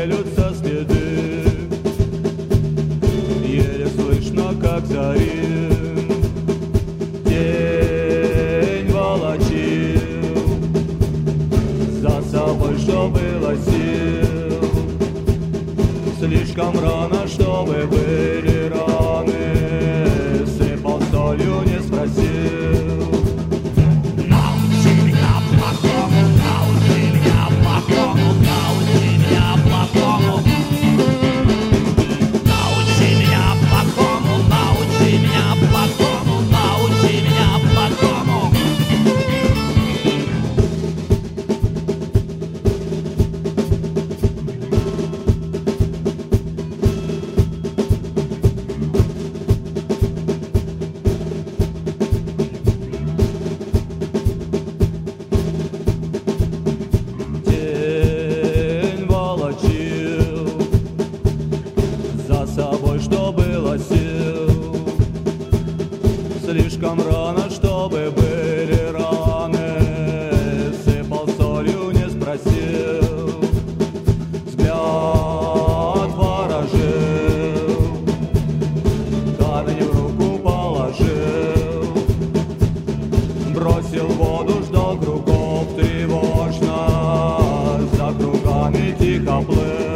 стелются следы, еле слышно, как зари тень волочил за собой, что было сил. Слишком рано, чтобы были раны, сыпал солью, не спросил. Научи меня плохому, научи меня плохому, научи меня плохому. Научи меня плохому, научи меня плохому, научи меня плохому. Тень волочил за собой, что было сил. Слишком рано, чтобы были раны, сыпал солью, не спросил. Взгляд ворожил, камень в руку положил, бросил в воду, ждал кругов тревожно, за кругами тихо плыл.